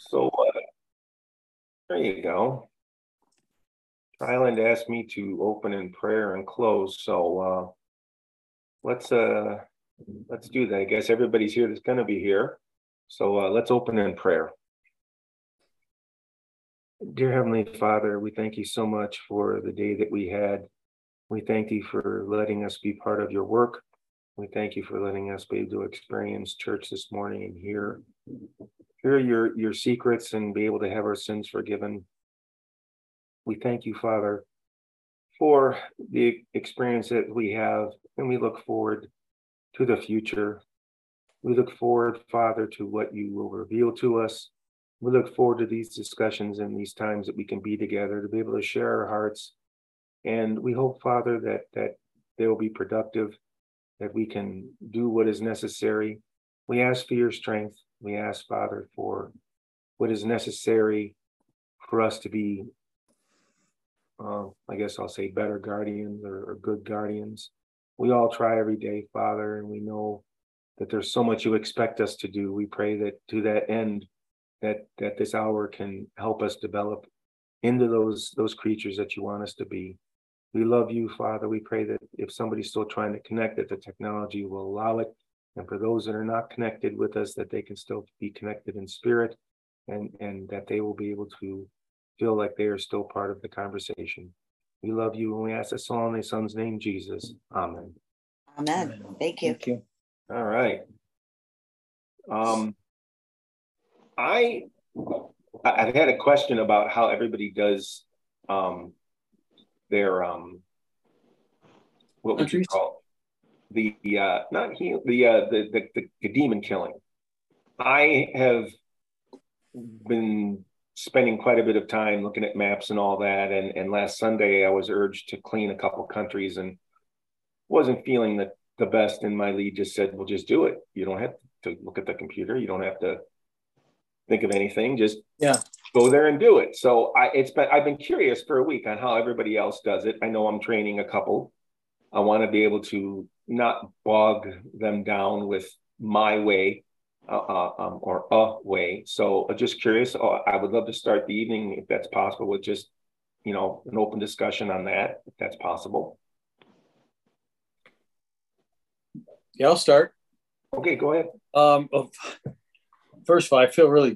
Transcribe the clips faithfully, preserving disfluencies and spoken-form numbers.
So uh, there you go. Island asked me to open in prayer and close, so uh, let's uh, let's do that. I guess everybody's here that's going to be here, so uh, let's open in prayer. Dear Heavenly Father, we thank you so much for the day that we had. We thank you for letting us be part of your work. We thank you for letting us be able to experience church this morning and hear, hear your, your secrets and be able to have our sins forgiven. We thank you, Father, for the experience that we have, and we look forward to the future. We look forward, Father, to what you will reveal to us. We look forward to these discussions and these times that we can be together to be able to share our hearts. And we hope, Father, that that they will be productive, that we can do what is necessary. We ask for your strength. We ask, Father, for what is necessary for us to be, uh, I guess I'll say, better guardians or, or good guardians. We all try every day, Father, and we know that there's so much you expect us to do. We pray that to that end, that that this hour can help us develop into those those creatures that you want us to be. We love you, Father. We pray that if somebody's still trying to connect, that the technology will allow it. And for those that are not connected with us, that they can still be connected in spirit, and, and that they will be able to feel like they are still part of the conversation. We love you, and we ask this all in thy Son's name, Jesus. Amen. Amen. Amen. Thank you. Thank you. All right. Um, I, I've had a question about how everybody does um, their, um, what would you call it? The, uh, not he, the, uh, the, the, the demon killing. I have been spending quite a bit of time looking at maps and all that. And, and last Sunday I was urged to clean a couple countries and wasn't feeling the, the best. And my lead just said, well, just do it. You don't have to look at the computer. You don't have to think of anything. Just yeah, go there and do it. So I, it's been, I've been curious for a week on how everybody else does it. I know I'm training a couple. I want to be able to not bog them down with my way uh, uh, um, or a way. So uh, just curious. Uh, I would love to start the evening, if that's possible, with just, you know, an open discussion on that, if that's possible. Yeah, I'll start. Okay, go ahead. Um, well, first of all, I feel really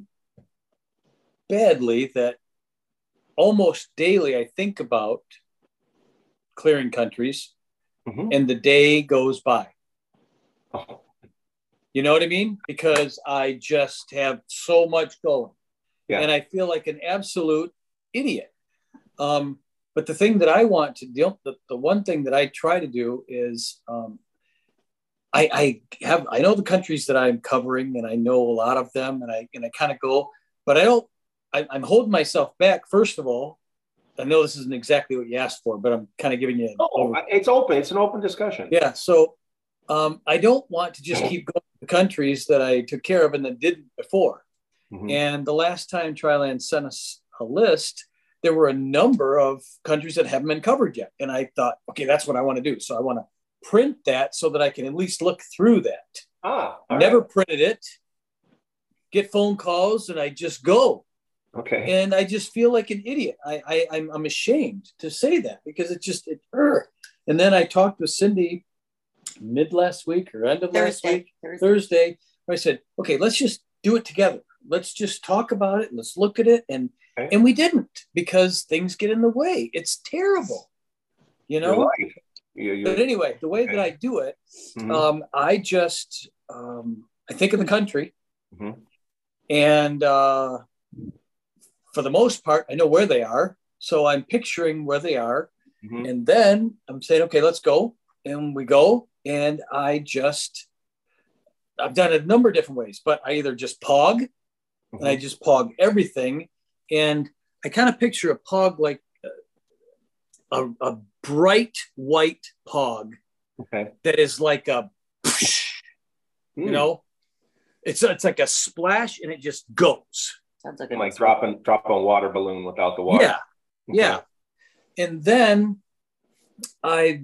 badly that almost daily I think about clearing countries, mm-hmm. and the day goes by. Oh. You know what I mean? Because I just have so much going, yeah. And I feel like an absolute idiot. Um, but the thing that I want to do, the, the one thing that I try to do is um, I, I have, I know the countries that I'm covering, and I know a lot of them, and I, and I kind of go, but I don't, I, I'm holding myself back. First of all, I know this isn't exactly what you asked for, but I'm kind of giving you. Oh, over- it's open. It's an open discussion. Yeah. So um, I don't want to just keep going to countries that I took care of and that didn't before. Mm-hmm. And the last time Triland sent us a list, there were a number of countries that haven't been covered yet. And I thought, okay, that's what I want to do. So I want to print that so that I can at least look through that. Ah, Never right. printed it, get phone calls, and I just go. Okay. And I just feel like an idiot. I, I I'm, I'm ashamed to say that because it just it hurt. And then I talked with Cindy mid last week or end of Thursday, last week, Thursday. Thursday. I said, okay, let's just do it together. Let's just talk about it. Let's look at it. And okay. and we didn't, because things get in the way. It's terrible, you know. You're you're, but anyway, the way okay. that I do it, mm-hmm. um, I just um, I think of the country, mm-hmm. and uh, for the most part, I know where they are. So I'm picturing where they are, mm-hmm. and then I'm saying, okay, let's go, and we go, and I just I've done it a number of different ways, but I either just pog, mm-hmm. and I just pog everything, and I kind of picture a pog like a, a bright white pog, okay. that is like a, mm. you know, it's it's like a splash and it just goes. Sounds like, like dropping drop a water balloon without the water. Yeah, okay. yeah. And then I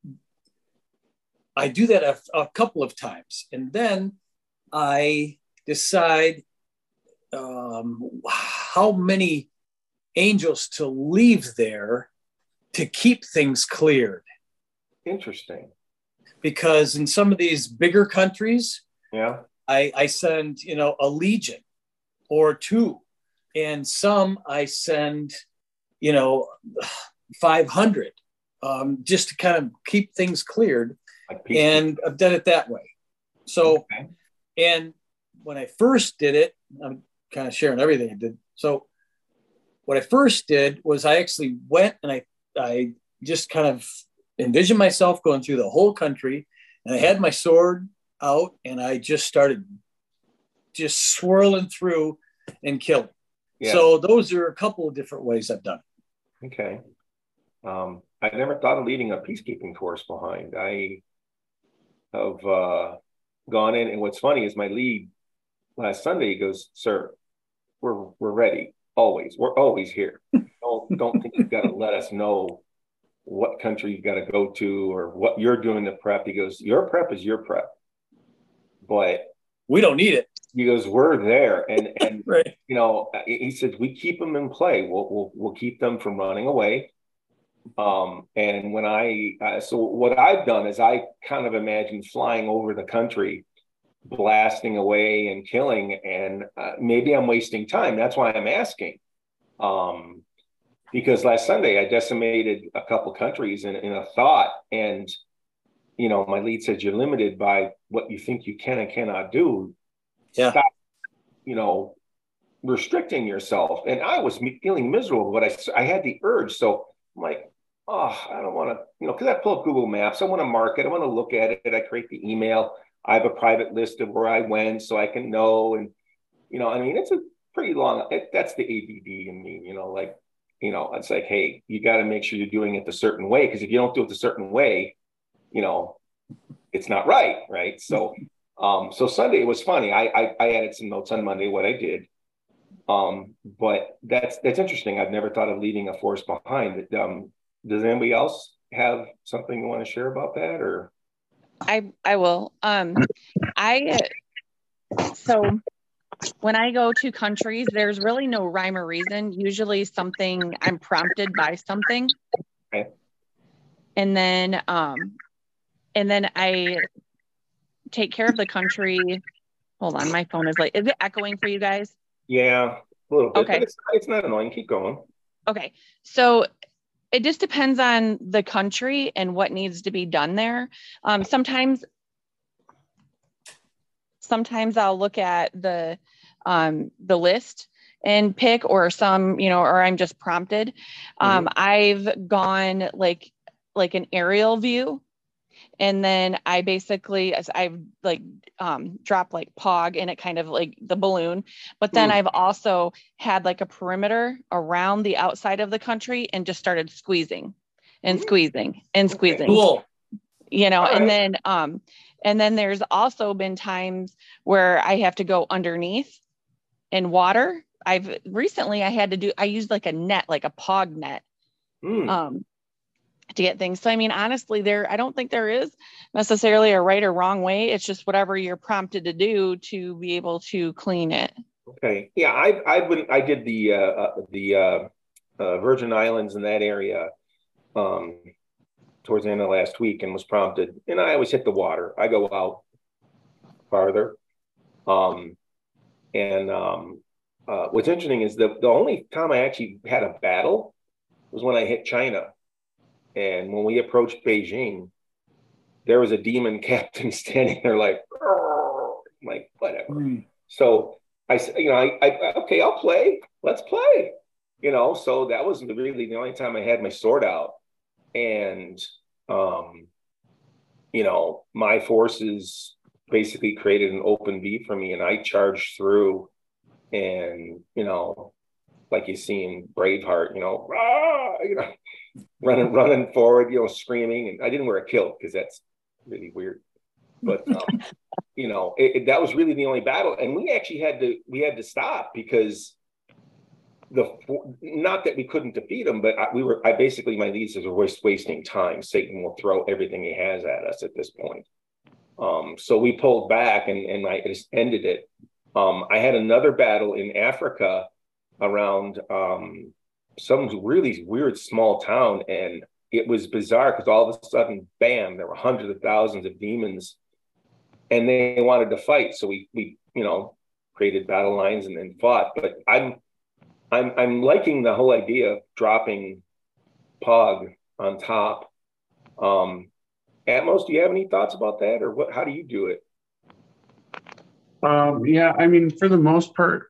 I do that a, a couple of times, and then I decide um, how many angels to leave there to keep things cleared. Interesting. Because in some of these bigger countries, yeah, I, I send, you know, a legion or two, and some I send, you know, five hundred, um, just to kind of keep things cleared. Like and I've done it that way. So, okay. And when I first did it, I'm kind of sharing everything I did. So what I first did was I actually went and I, I just kind of envisioned myself going through the whole country, and I had my sword out and I just started just swirling through and killing. Yeah. So those are a couple of different ways I've done it. Okay. Um, I never thought of leading a peacekeeping force behind. I have uh, gone in, and what's funny is my lead last Sunday, he goes, "Sir, we're we're ready. Always. We're always here. Don't don't think you've got to let us know what country you've got to go to or what you're doing to prep." He goes, "Your prep is your prep, but we don't need it." He goes, "We're there," and and right. You know, he said, "We keep them in play. We'll we'll we'll keep them from running away." Um, and when I uh, so what I've done is I kind of imagine flying over the country, blasting away and killing, and uh, maybe I'm wasting time. That's why I'm asking. Um, because last Sunday I decimated a couple countries in, in a thought, and you know, my lead said, "You're limited by what you think you can and cannot do. Yeah. Stop, you know, restricting yourself." And I was feeling miserable, but I I had the urge, so I'm like, oh, I don't want to, you know, because I pull up Google Maps. I want to mark it. I want to look at it. I create the email. I have a private list of where I went so I can know. And, you know, I mean, it's a pretty long, it, that's the A D D in me, you know, like, you know, it's like, hey, you got to make sure you're doing it the certain way. Because if you don't do it the certain way, you know, it's not right. Right. So, um, so Sunday, it was funny. I, I, I added some notes on Monday, what I did. Um, but that's, that's interesting. I've never thought of leaving a force behind. Um, Does anybody else have something you want to share about that, or? I I will. Um, I so when I go to countries, there's really no rhyme or reason. Usually, something I'm prompted by something, okay. and then um, and then I take care of the country. Hold on, my phone is like, is it echoing for you guys? Yeah, a little bit. Okay, but it's it's not annoying. Keep going. Okay, so. It just depends on the country and what needs to be done there. Um, sometimes, sometimes I'll look at the um, the list and pick, or some, you know, or I'm just prompted. Um, mm-hmm. I've gone like like an aerial view, and then I basically, as I've like um, dropped like P O G and it kind of like the balloon, but then mm. I've also had like a perimeter around the outside of the country and just started squeezing and squeezing and squeezing, cool. you know, All and right. then, um, and then there's also been times where I have to go underneath in water. I've recently, I had to do, I used like a net, like a P O G net. Mm. Um, to get things. So, I mean, honestly, there, I don't think there is necessarily a right or wrong way. It's just whatever you're prompted to do to be able to clean it. Okay. Yeah. I, I wouldn't, I did the, uh, uh the, uh, uh, Virgin Islands in that area, um, towards the end of last week, and was prompted, and I always hit the water. I go out farther. Um, and, um, uh, what's interesting is the, the only time I actually had a battle was when I hit China. And when we approached Beijing, there was a demon captain standing there like, like whatever. Mm. So I said, you know, I, I, okay, I'll play. Let's play. You know, so that was really the only time I had my sword out. And, um, you know, my forces basically created an open V for me, and I charged through, and, you know, like you see in Braveheart, you know, rah, you know, running, running forward, you know, screaming. And I didn't wear a kilt because that's really weird. But, um, you know, it, it, that was really the only battle. And we actually had to, we had to stop because the, not that we couldn't defeat them, but I, we were, I basically, my lead says we're wasting time. Satan will throw everything he has at us at this point. Um, so we pulled back, and, and I just ended it. Um, I had another battle in Africa around um, some really weird small town, and it was bizarre because all of a sudden, bam, there were hundreds of thousands of demons, and they wanted to fight. So we we you know created battle lines and then fought. But I'm I'm I'm liking the whole idea of dropping Pog on top. Um, Atmos, do you have any thoughts about that, or what? How do you do it? Um, yeah, I mean, for the most part,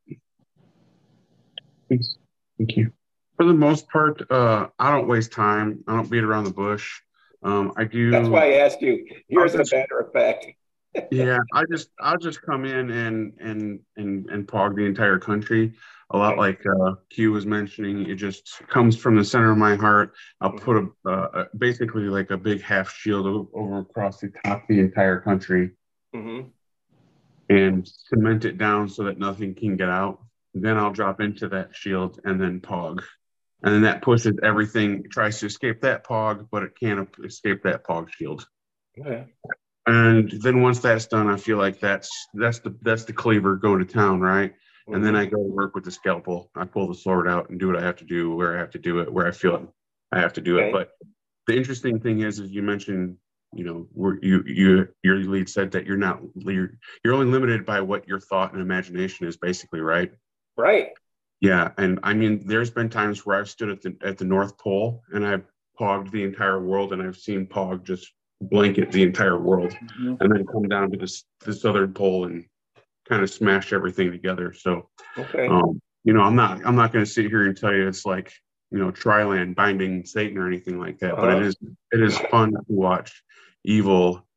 thanks. Thank you. For the most part, uh, I don't waste time. I don't beat around the bush. Um, I do. That's why I asked you. Here's just, a matter of fact. yeah, I just I'll just come in and and and and pog the entire country. A lot like uh, Q was mentioning, it just comes from the center of my heart. I'll put a uh, basically like a big half shield over across the top of the entire country, mm-hmm. and cement it down so that nothing can get out. Then I'll drop into that shield and then pog, and then that pushes everything. It tries to escape that pog, but it can't escape that pog shield. Okay. And then once that's done, I feel like that's that's the that's the cleaver going to town, right? And then I go work with the scalpel. I pull the sword out and do what I have to do, where I have to do it, where I feel I have to do okay. it. But the interesting thing is, is you mentioned, you know, where you you your lead said that you're not you're, you're only limited by what your thought and imagination is, basically, right? Right. Yeah, and I mean, there's been times where I've stood at the at the North Pole and I've pogged the entire world, and I've seen pog just blanket the entire world, mm-hmm. and then come down to this the southern pole and kind of smash everything together. So, okay. um, you know, I'm not, I'm not going to sit here and tell you it's like, you know, Triland binding Satan or anything like that, uh-huh. but it is, it is fun to watch evil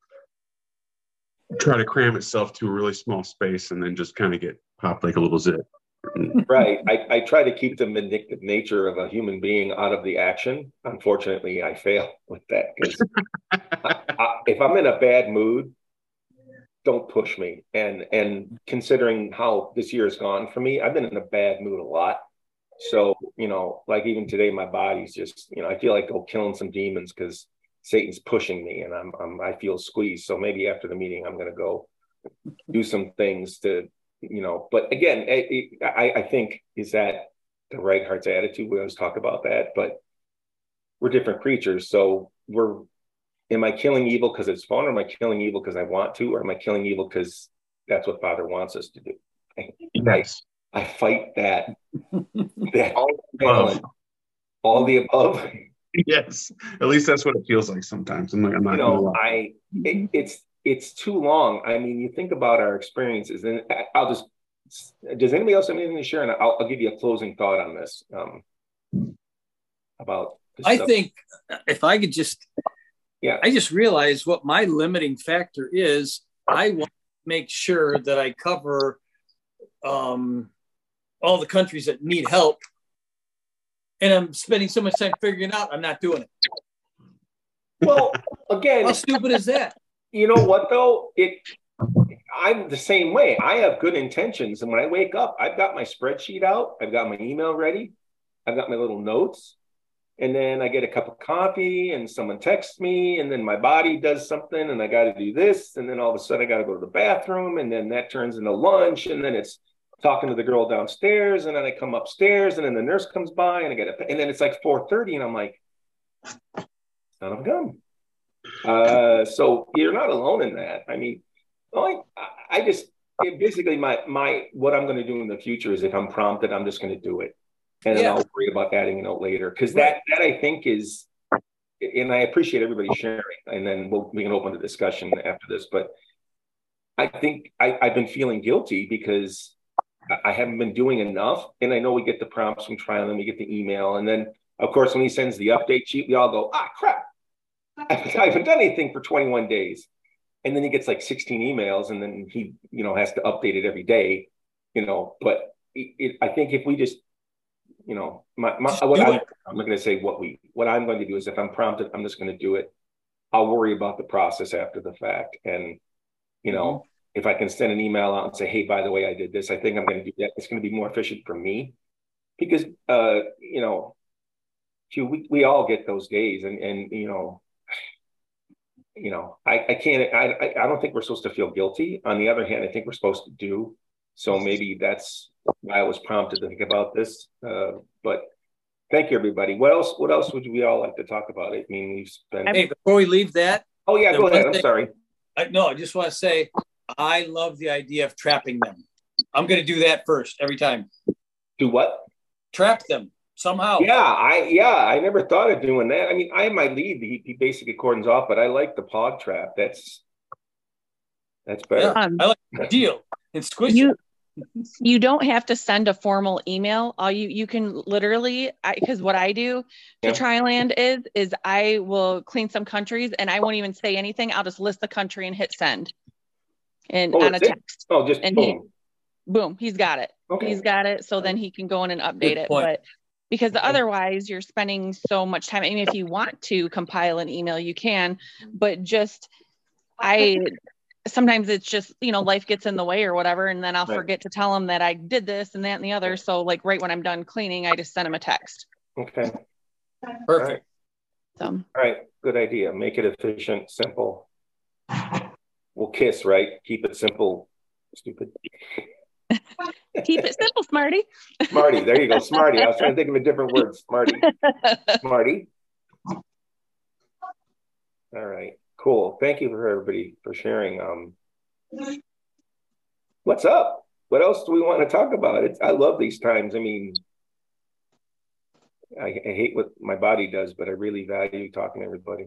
try to cram itself to a really small space and then just kind of get popped like a little zit. Right. I, I try to keep the vindictive nature of a human being out of the action. Unfortunately, I fail with that because if I'm in a bad mood, don't push me. And and considering how this year has gone for me, I've been in a bad mood a lot. So, you know, like even today, my body's just, you know, I feel like I'm killing some demons because Satan's pushing me and I'm, I'm I feel squeezed. So maybe after the meeting, I'm going to go do some things to, you know, but again, I, I think is that the right heart's attitude? We always talk about that, but we're different creatures. So we're, am I killing evil because it's fun, or am I killing evil because I want to, or am I killing evil because that's what Father wants us to do? Yes. I, I fight that. that all, the above. all the above. Yes, at least that's what it feels like sometimes. I'm like, I'm not. You know, I it, it's it's too long. I mean, you think about our experiences, and I'll just. Does anybody else have anything to share? And I'll, I'll give you a closing thought on this. Um, about. This I stuff. think if I could just. Yeah, I just realized what my limiting factor is. I want to make sure that I cover um, all the countries that need help. And I'm spending so much time figuring out I'm not doing it. Well, again, how stupid is that? You know what, though? It I'm the same way. I have good intentions. And when I wake up, I've got my spreadsheet out. I've got my email ready. I've got my little notes. And then I get a cup of coffee and someone texts me, and then my body does something and I got to do this. And then all of a sudden I got to go to the bathroom, and then that turns into lunch. And then it's talking to the girl downstairs. And then I come upstairs, and then the nurse comes by and I get it. And then it's like four thirty and I'm like, son of a gun. Uh, so you're not alone in that. I mean, I, I just, it basically my, my, what I'm going to do in the future is if I'm prompted, I'm just going to do it. And then yeah. I'll worry about adding a note later. Because that, that I think is, and I appreciate everybody sharing, and then we'll, we can open the discussion after this. But I think I, I've been feeling guilty because I haven't been doing enough. And I know we get the prompts from Trial, and we get the email. And then, of course, when he sends the update sheet, we all go, ah, crap. I haven't done anything for twenty-one days. And then he gets like sixteen emails, and then he, you know, has to update it every day, you know. But it, it, I think if we just, you know, my, my what I, I'm not going to say what we, what I'm going to do is if I'm prompted, I'm just going to do it. I'll worry about the process after the fact. And, you know, mm-hmm. if I can send an email out and say, hey, by the way, I did this, I think I'm going to do that. It's going to be more efficient for me because, uh, you know, we, we all get those days, and, and, you know, you know, I, I can't, I, I don't think we're supposed to feel guilty. On the other hand, I think we're supposed to do So maybe that's why I was prompted to think about this. Uh, but thank you, everybody. What else? What else would we all like to talk about? I mean, we've spent. Hey, before we leave that. Oh yeah, go ahead. I'm thing, sorry. I, no, I just want to say I love the idea of trapping them. I'm going to do that first every time. Do what? Trap them somehow. Yeah, I yeah, I never thought of doing that. I mean, I have my lead. He, he basically cordons off, but I like the pod trap. That's that's better. Yeah, I like the deal. And squish you, it. You don't have to send a formal email. All you you can literally, because what I do to Yeah. Triland is is I will clean some countries and I won't even say anything. I'll just list the country and hit send, and Oh, on a that's it? text. Oh, just And boom. he, boom, he's got it. Okay. He's got it. So then he can go in and update Good it. point. But because otherwise you're spending so much time. I mean, if you want to compile an email, you can, but just I sometimes it's just, you know, life gets in the way or whatever. And then I'll Right. forget to tell him that I did this and that and the other. So like right when I'm done cleaning, I just send him a text. Okay. Perfect. So All right. Good idea. Make it efficient, simple. We'll kiss, right? Keep it simple. Stupid. keep it simple, Smarty. Smarty. There you go. Smarty. I was trying to think of a different word. Smarty. Smarty. All right. Cool. Thank you for everybody for sharing. Um, what's up? What else do we want to talk about? It's, I love these times. I mean, I, I hate what my body does, but I really value talking to everybody.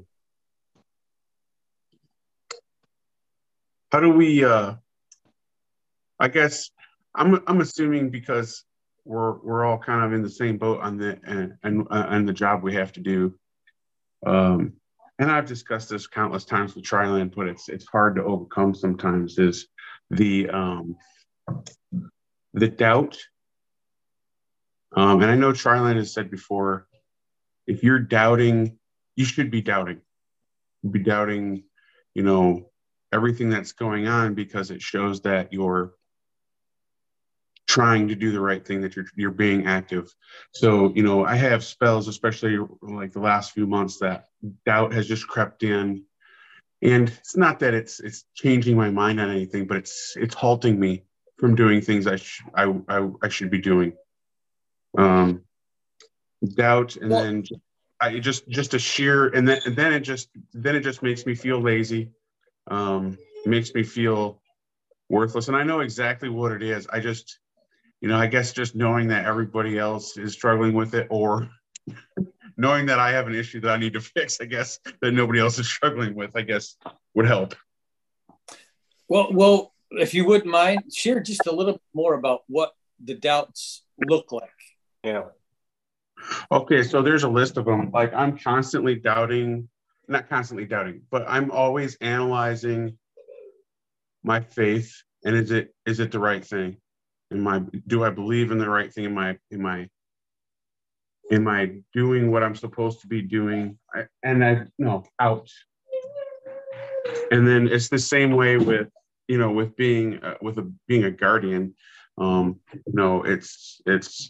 How do we, uh, I guess, I'm I'm assuming because we're we're all kind of in the same boat on the and and, uh, and the job we have to do. Um, and I've discussed this countless times with Triland, but it's it's hard to overcome sometimes. Is the um, the doubt. Um, and I know Triland has said before, if you're doubting, you should be doubting. Be doubting, you know, everything that's going on because it shows that you're trying to do the right thing, that you're you're being active. So, you know, I have spells, especially like the last few months, that doubt has just crept in. And it's not that it's it's changing my mind on anything, but it's it's halting me from doing things I sh- I, I I should be doing. Um, doubt, and Well, then I just just a sheer, and then and then it just then it just makes me feel lazy. Um, it makes me feel worthless, and I know exactly what it is. I just, you know, I guess just knowing that everybody else is struggling with it, or knowing that I have an issue that I need to fix, I guess, that nobody else is struggling with, I guess, would help. Well, well, if you wouldn't mind, share just a little bit more about what the doubts look like. Yeah. Okay, so there's a list of them. Like, I'm constantly doubting, not constantly doubting, but I'm always analyzing my faith, and is it is it the right thing? Am I do I believe in the right thing? Am I am I am I doing what I'm supposed to be doing? I, and I no out. And then it's the same way with, you know, with being uh, with a being a guardian. Um, you know, it's it's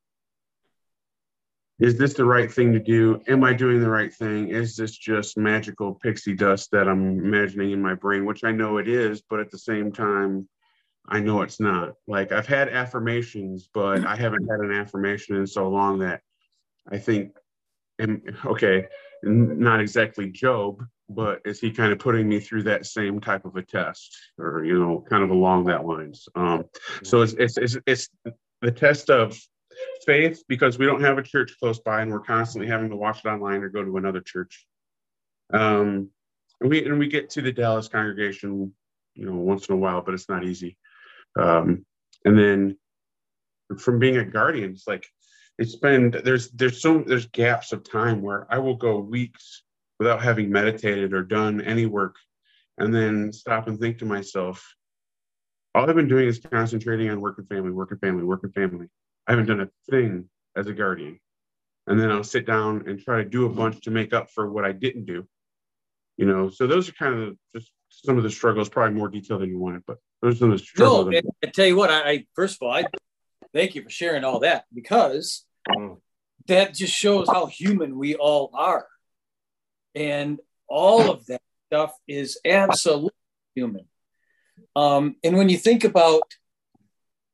is this the right thing to do? Am I doing the right thing? Is this just magical pixie dust that I'm imagining in my brain, which I know it is, but at the same time, I know it's not. Like, I've had affirmations, but I haven't had an affirmation in so long that I think, am, okay, n- not exactly Job, but is he kind of putting me through that same type of a test, or, you know, kind of along that lines? Um, so it's, it's, it's, it's the test of faith, because we don't have a church close by and we're constantly having to watch it online or go to another church. Um, and we and we get to the Dallas congregation, you know, once in a while, but it's not easy. Um, and then from being a guardian, it's like it's been there's there's so there's gaps of time where I will go weeks without having meditated or done any work, and then stop and think to myself, all I've been doing is concentrating on work and family, work and family, work and family. I haven't done a thing as a guardian. And then I'll sit down and try to do a bunch to make up for what I didn't do. You know, so those are kind of just some of the struggles, probably more detail than you wanted, but those are some of the struggles. No, I, I tell you what, I, I first of all, I thank you for sharing all that, because Mm. that just shows how human we all are. And all of that stuff is absolutely human. Um, and when you think about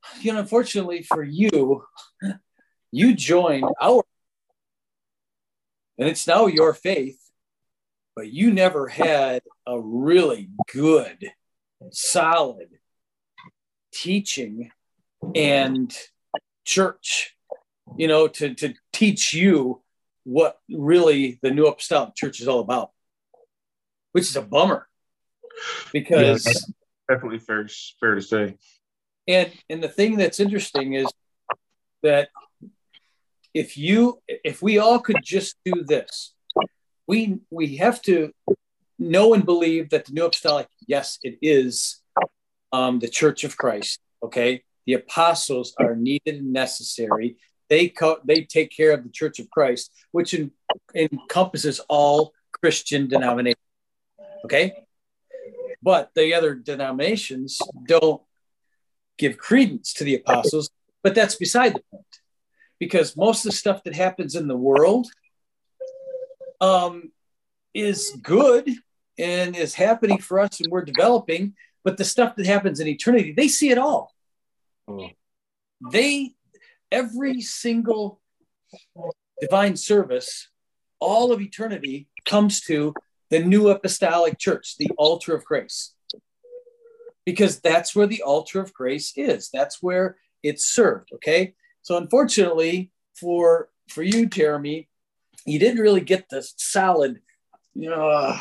you know, unfortunately for you, you joined our, and it's now your faith, but you never had a really good, solid teaching and church, you know, to, to teach you what really the New Apostolic Church is all about, which is a bummer. Because yeah, definitely fair, fair to say. And and the thing that's interesting is that if you if we all could just do this, we we have to know and believe that the New Apostolic, yes, it is um, the Church of Christ. Okay, the apostles are needed and necessary. They co- they take care of the Church of Christ, which in, encompasses all Christian denominations. Okay, but the other denominations don't give credence to the apostles. But that's beside the point, because most of the stuff that happens in the world um, is good and is happening for us, and we're developing. But the stuff that happens in eternity, they see it all. Oh. They, every single divine service, all of eternity comes to the New Apostolic Church, the altar of grace, because that's where the altar of grace is. That's where it's served. Okay. So unfortunately for, for you, Jeremy, you didn't really get the solid, you know, uh,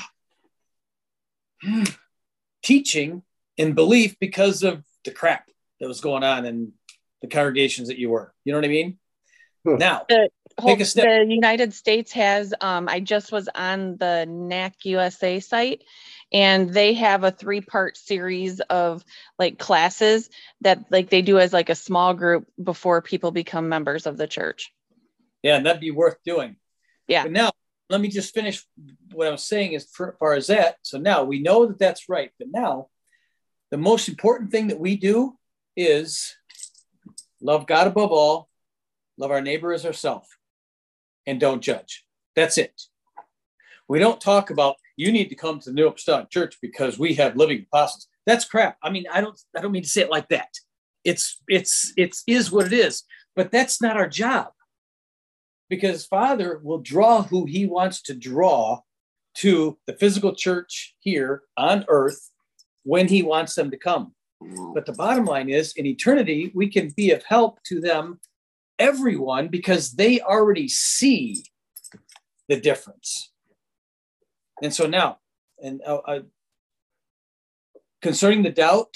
teaching and belief because of the crap that was going on in the congregations that you were. You know what I mean? Hmm. Now, the, take a step. The United States has, um, I just was on the N A C U S A site, and they have a three-part series of like classes that like they do as like a small group before people become members of the church. Yeah, and that'd be worth doing. Yeah. But now, let me just finish what I was saying as far as that. So now we know that that's right. But now, the most important thing that we do is love God above all, love our neighbor as ourselves, and don't judge. That's it. We don't talk about, you need to come to the New Apostolic Church because we have living apostles. That's crap. I mean, I don't I don't mean to say it like that. It's it's it's is what it is, but that's not our job. Because Father will draw who he wants to draw to the physical church here on earth when he wants them to come. But the bottom line is, in eternity, we can be of help to them, everyone, because they already see the difference. And so now, and uh, uh, concerning the doubt,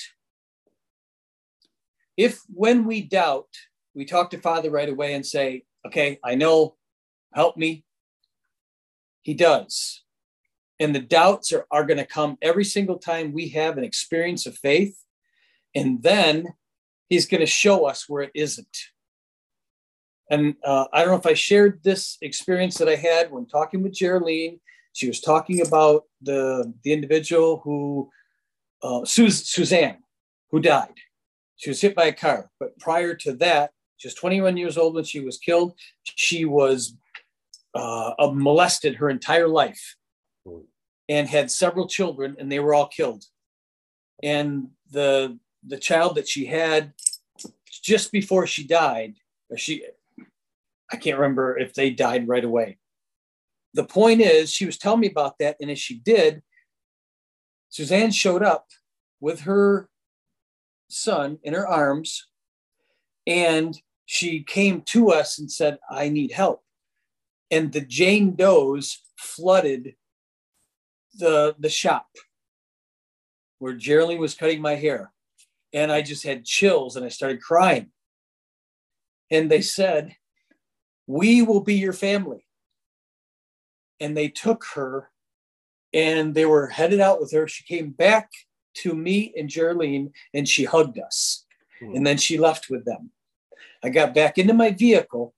if when we doubt, we talk to Father right away and say, okay, I know, help me. He does. And the doubts are, are going to come every single time we have an experience of faith. And then he's going to show us where it isn't. And uh, I don't know if I shared this experience that I had when talking with Geraldine. She was talking about the, the individual who, uh, Sus- Suzanne, who died. She was hit by a car. But prior to that, she was twenty-one years old when she was killed. She was uh, molested her entire life and had several children, and they were all killed. And the the child that she had just before she died, or she, I can't remember if they died right away. The point is, she was telling me about that, and as she did, Suzanne showed up with her son in her arms, and she came to us and said, I need help. And the Jane Does flooded the, the shop where Geraldine was cutting my hair. And I just had chills and I started crying. And they said, we will be your family. And they took her and they were headed out with her. She came back to me and Geraldine and she hugged us. Mm. And then she left with them. I got back into my vehicle,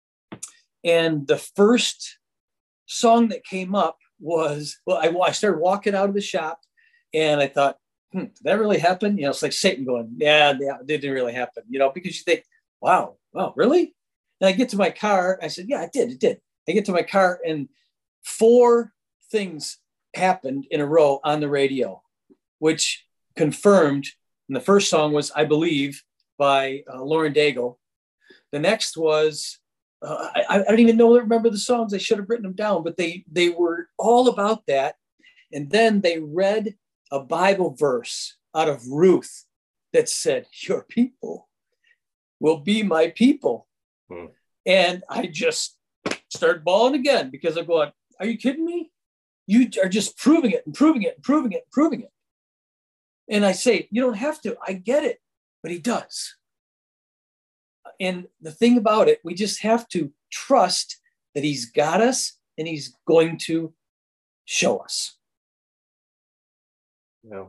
and the first song that came up was, well, I, I started walking out of the shop, and I thought, hmm, did that really happen? You know, it's like Satan going, yeah, yeah, it didn't really happen, you know, because you think, wow, wow, really? And I get to my car, I said, yeah, it did, it did. I get to my car, and four things happened in a row on the radio, which confirmed, and the first song was, I Believe, by uh, Lauren Daigle. The next was, uh, I, I don't even know, remember the songs. I should have written them down, but they, they were all about that. And then they read a Bible verse out of Ruth that said, your people will be my people. Hmm. And I just started bawling again because I'm going, are you kidding me? You are just proving it and proving it and proving it and proving it. And I say, you don't have to. I get it. But he does. And the thing about it, we just have to trust that he's got us and he's going to show us. Yeah.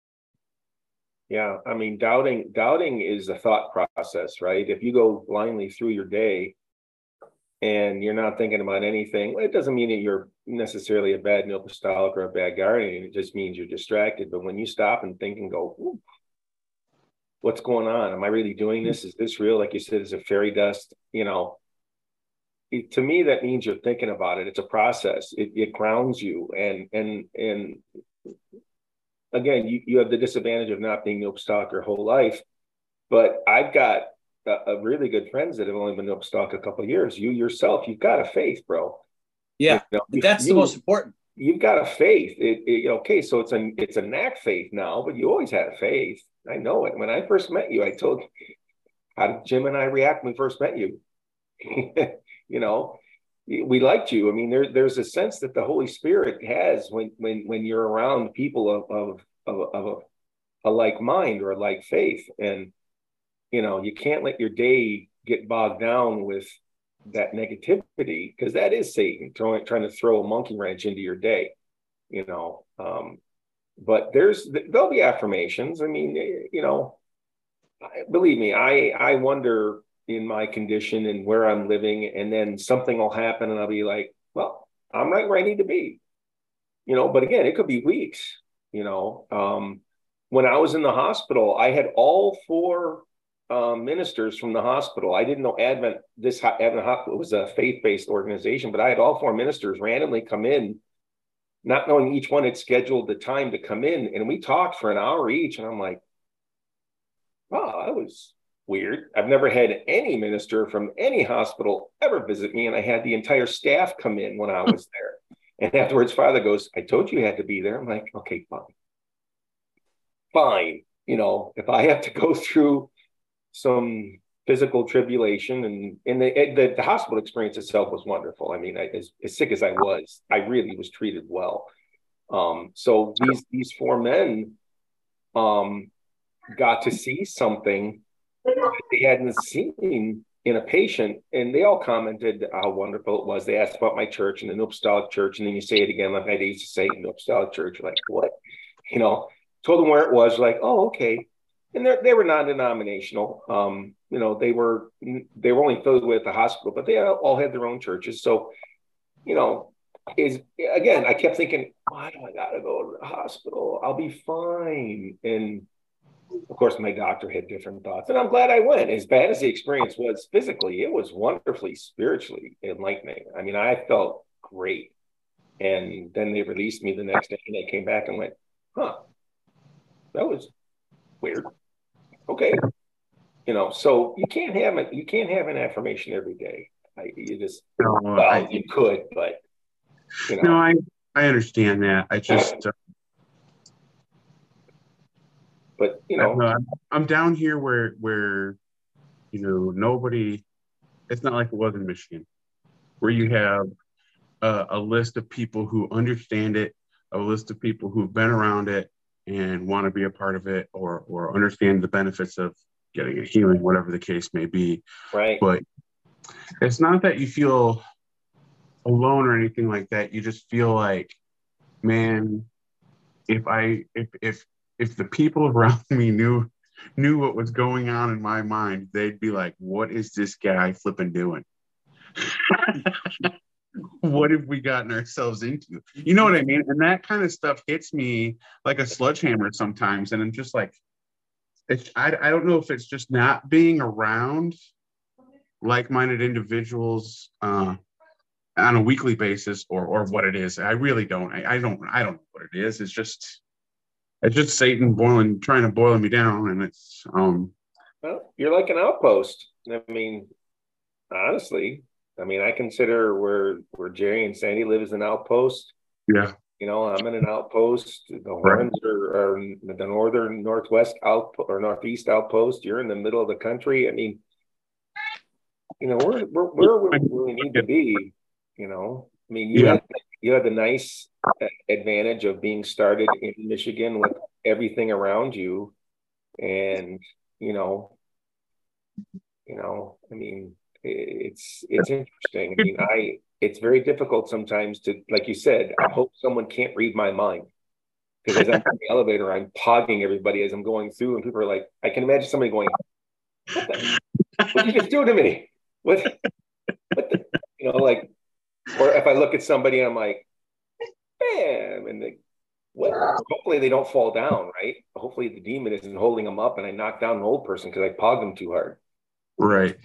Yeah. I mean, doubting, doubting is a thought process, right? If you go blindly through your day and you're not thinking about anything, well, it doesn't mean that you're necessarily a bad apostolic or a bad guardian. It just means you're distracted. But when you stop and think and go, ooh, what's going on? Am I really doing this? Is this real? Like you said, is it fairy dust? You know, it, to me, that means you're thinking about it. It's a process. It, it grounds you. And, and, and again, you, you have the disadvantage of not being apostolic your whole life, but I've got a, a really good friends that have only been apostolic a couple of years. You yourself, you've got a faith, bro. Yeah, you know, that's you, the most important. You've got a faith. It, it, okay, so it's a it's a knack faith now, but you always had a faith. I know it. When I first met you, I told you, how did Jim and I react when we first met you? You know, we liked you. I mean, there, there's a sense that the Holy Spirit has when when when you're around people of of of, of a, a like mind or a like faith, and you know, you can't let your day get bogged down with that negativity, because that is Satan throwing, trying to throw a monkey wrench into your day, you know. Um, but there's, there'll be affirmations. I mean, you know, believe me, I, I wonder in my condition and where I'm living, and then something will happen and I'll be like, well, I'm right where I need to be, you know. But again, it could be weeks, you know. Um, when I was in the hospital, I had all four Um, ministers from the hospital. I didn't know Advent, this Advent Hospital was a faith-based organization, but I had all four ministers randomly come in, not knowing each one had scheduled the time to come in. And we talked for an hour each. And I'm like, wow, that was weird. I've never had any minister from any hospital ever visit me. And I had the entire staff come in when I was there. And afterwards, Father goes, I told you you had to be there. I'm like, okay, fine. Fine. You know, if I have to go through some physical tribulation, and, and the, the, the hospital experience itself was wonderful. I mean, I, as, as sick as I was, I really was treated well. Um, so these, these four men um, got to see something that they hadn't seen in a patient, and they all commented how wonderful it was. They asked about my church and the New Apostolic Church, and then you say it again like I used to say, New Apostolic Church, like what? You know, told them where it was, like, oh, okay. And they were non-denominational. Um, you know, they were they were only affiliated with the hospital, but they all had their own churches. So, you know, is again, I kept thinking, why do I gotta go to the hospital? I'll be fine. And of course, my doctor had different thoughts, and I'm glad I went. As bad as the experience was physically, it was wonderfully spiritually enlightening. I mean, I felt great. And then they released me the next day, and I came back and went, huh, that was weird. Okay, you know, so you can't have it. You can't have an affirmation every day. I, you just no, well, I, you could, but you know. No, I I understand that. I just, uh, but you know, I'm, I'm down here where where you know nobody. It's not like it was in Michigan, where you have a, a list of people who understand it, a list of people who've been around it and want to be a part of it, or or understand the benefits of getting a healing, whatever the case may be. Right. But it's not that you feel alone or anything like that. You just feel like, man, if I if if if the people around me knew knew what was going on in my mind, they'd be like, what is this guy flipping doing? What have we gotten ourselves into? You know what I mean? And that kind of stuff hits me like a sledgehammer sometimes. And I'm just like, it's, I, I don't know if it's just not being around like-minded individuals uh, on a weekly basis, or or what it is. I really don't. I, I don't. I don't know what it is. It's just, it's just Satan boiling, trying to boil me down. And it's, um, Well, you're like an outpost. I mean, honestly, I mean, I consider where where Jerry and Sandy live as an outpost. Yeah. You know, I'm in an outpost. The Right. Horns are, are the northern, northwest out or northeast outpost. You're in the middle of the country. I mean, you know, we're we're where we where we need to be. You know, I mean, you Yeah. had you had the nice advantage of being started in Michigan with everything around you, and you know, you know, I mean, it's it's interesting. I mean, I it's very difficult sometimes to, like you said, I hope someone can't read my mind. Because as I'm in the elevator, I'm pogging everybody as I'm going through, and people are like, I can imagine somebody going, "What the? What did you just do to me? What? What the?" You know, like, or if I look at somebody, and I'm like, "Bam!" and they, what? Hopefully they don't fall down, right? Hopefully the demon isn't holding them up, and I knock down an old person because I pogged them too hard. Right.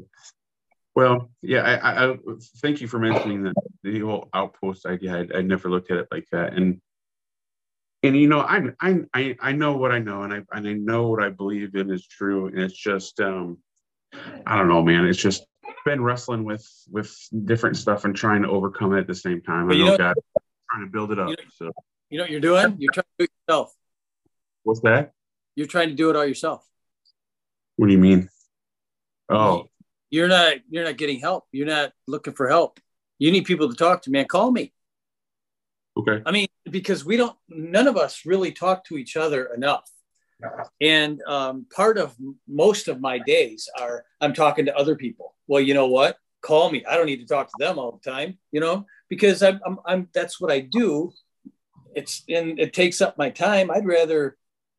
Well, yeah, I, I, I thank you for mentioning that the whole outpost idea. I, I never looked at it like that, and and you know, I I I know what I know, and I and I know what I believe in is true, and it's just um, I don't know, man. It's just been wrestling with with different stuff and trying to overcome it at the same time. But I you know, know, God, trying to build it up. you know, So you know what you're doing? You're trying to do it yourself. what's that? You're trying to do it all yourself. What do you mean? Oh, You're not you're not getting help. You're not looking for help. You need people to talk to, man. Call me. okay. I mean, because we don't, none of us really talk to each other enough. And um, part of most of my days are I'm talking to other people. Well, you know what? Call me. I don't need to talk to them all the time, you know, because I'm, I'm, I'm that's what I do. It's and it takes up my time. I'd rather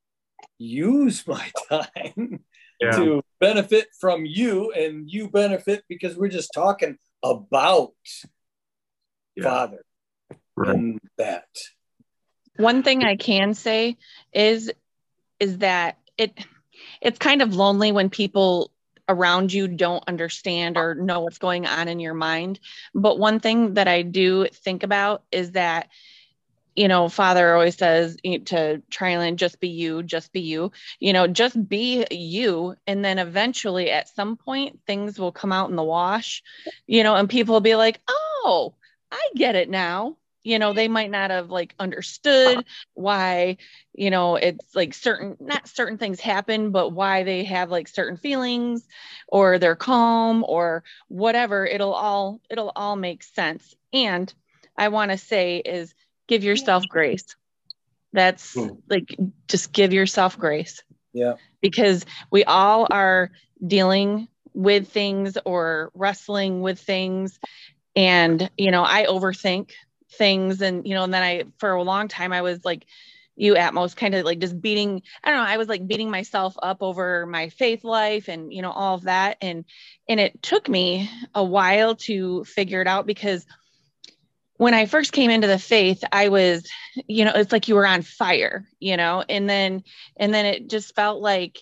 use my time Yeah. to benefit from you, and you benefit because we're just talking about Yeah. Father. Right. And that. One thing I can say is is that it it's kind of lonely when people around you don't understand or know what's going on in your mind. But one thing that I do think about is that, you know, Father always says to Trilon, just be you, just be you, you know, just be you. And then eventually at some point, things will come out in the wash, you know, and people will be like, oh, I get it now. You know, they might not have like understood why, you know, it's like certain, not certain things happen, but why they have like certain feelings or they're calm or whatever. It'll all, it'll all make sense. And I want to say is, give yourself grace. That's like, just give yourself grace. Yeah. Because we all are dealing with things or wrestling with things. And, you know, I overthink things. And, you know, and then I, for a long time, I was like, you Atmos, kind of like just beating, I don't know, I was like beating myself up over my faith life and, you know, all of that. And, and it took me a while to figure it out, because when I first came into the faith, I was, you know, it's like you were on fire, you know, and then, and then it just felt like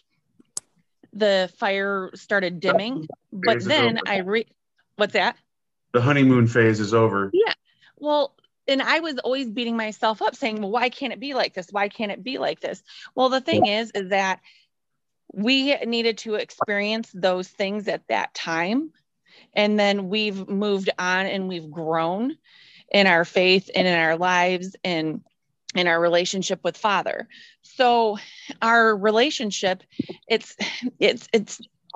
the fire started dimming, but then I re, what's that? The honeymoon phase is over. Yeah. Well, and I was always beating myself up saying, well, why can't it be like this? Why can't it be like this? Well, the thing is, is that we needed to experience those things at that time. And then we've moved on and we've grown in our faith and in our lives and in our relationship with Father. So our relationship, it's, it's, it's,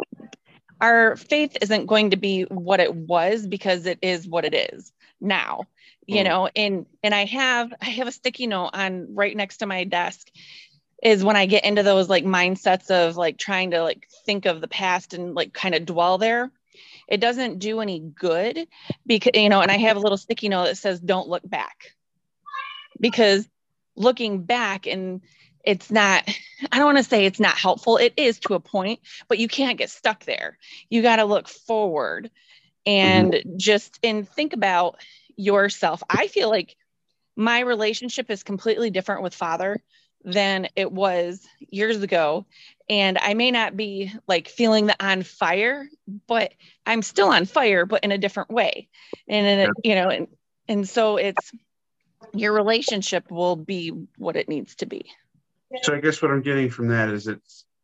our faith isn't going to be what it was, because it is what it is now, you mm. know, and, and I have, I have a sticky note on right next to my desk, is when I get into those like mindsets of like trying to like think of the past and like kind of dwell there. It doesn't do any good, because, you know, and I have a little sticky note that says, don't look back, because looking back, and it's not, I don't want to say it's not helpful. It is to a point, but you can't get stuck there. You got to look forward and mm-hmm. just, and think about yourself. I feel like my relationship is completely different with Father than it was years ago. And I may not be like feeling the on fire, but I'm still on fire, but in a different way. And in a, you know, and, and so it's, your relationship will be what it needs to be. So I guess what I'm getting from that is it's,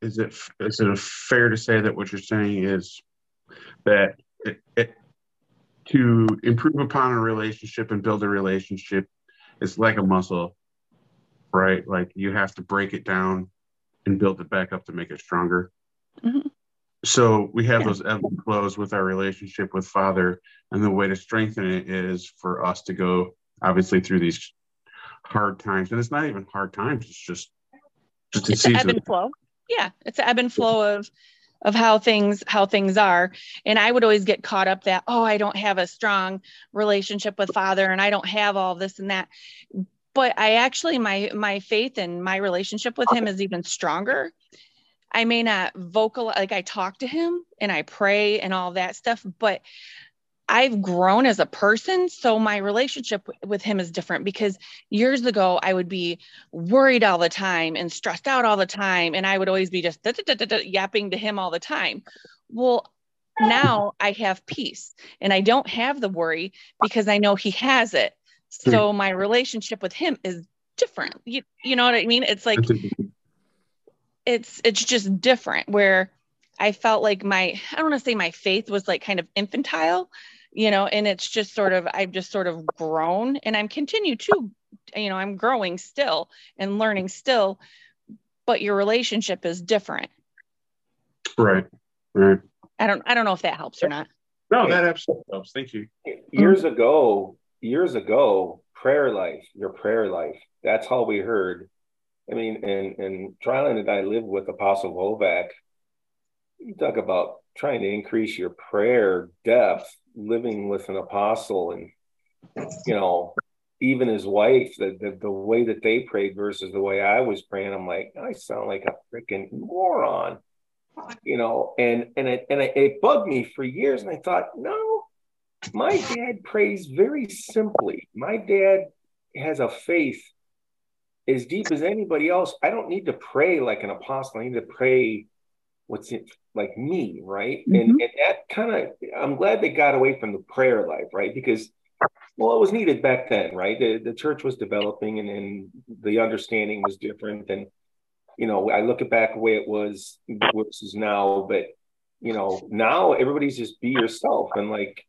is it is it fair to say that what you're saying is that it, it, to improve upon a relationship and build a relationship is like a muscle, right? Like you have to break it down and build it back up to make it stronger. Mm-hmm. So we have Yeah. those ebbs and flows with our relationship with Father, and the way to strengthen it is for us to go obviously through these hard times. And it's not even hard times, it's just just a It's an ebb season. and flow. Yeah, it's an ebb and flow of of how things how things are. And I would always get caught up that, oh, I don't have a strong relationship with Father, and I don't have all this and that. But I actually, my my faith and my relationship with him is even stronger. I may not vocal, like I talk to him and I pray and all that stuff, but I've grown as a person. So my relationship with him is different, because years ago I would be worried all the time and stressed out all the time. And I would always be just da, da, da, da, da, yapping to him all the time. Well, now I have peace and I don't have the worry because I know he has it. So my relationship with him is different. You, you know what I mean? It's like, it's, it's just different, where I felt like my, I don't want to say my faith was like kind of infantile, you know, and it's just sort of, I've just sort of grown, and I'm continue to, you know, I'm growing still and learning still, but your relationship is different. Right. Right. I don't, I don't know if that helps or not. No, that absolutely helps. Thank you. Years ago, years ago, prayer life, your prayer life, that's all we heard. I mean, and, and Trylan and I lived with Apostle Volvac. You talk about trying to increase your prayer depth, living with an apostle, and, you know, even his wife, the, the, the way that they prayed versus the way I was praying, I'm like, I sound like a freaking moron, you know, and, and, it, and it, it bugged me for years. And I thought, no, my dad prays very simply. My dad has a faith as deep as anybody else. I don't need to pray like an apostle. I need to pray what's it like me, right? Mm-hmm. And, and that kind of, I'm glad they got away from the prayer life, right? Because, well, it was needed back then, right? The, the church was developing, and, and the understanding was different. And, you know, I look at back the way it was versus now, but, you know, now everybody's just be yourself. And like,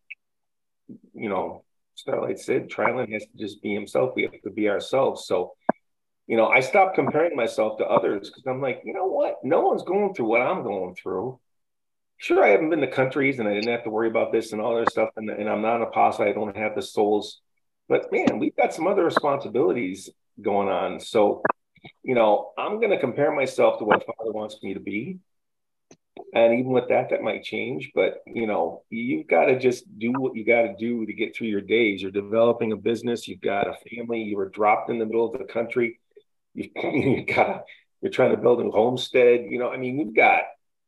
you know, Starlight said, Trylan has to just be himself. We have to be ourselves. So, you know, I stopped comparing myself to others, because I'm like, you know what? No one's going through what I'm going through. Sure, I haven't been to countries and I didn't have to worry about this and all this stuff. And, and I'm not an apostle. I don't have the souls. But man, we've got some other responsibilities going on. So, you know, I'm going to compare myself to what Father wants me to be. And even with that, that might change. But, you know, you've got to just do what you got to do to get through your days. You're developing a business. You've got a family. You were dropped in the middle of the country. You, you got, you're trying to build a homestead. You know, I mean, we've got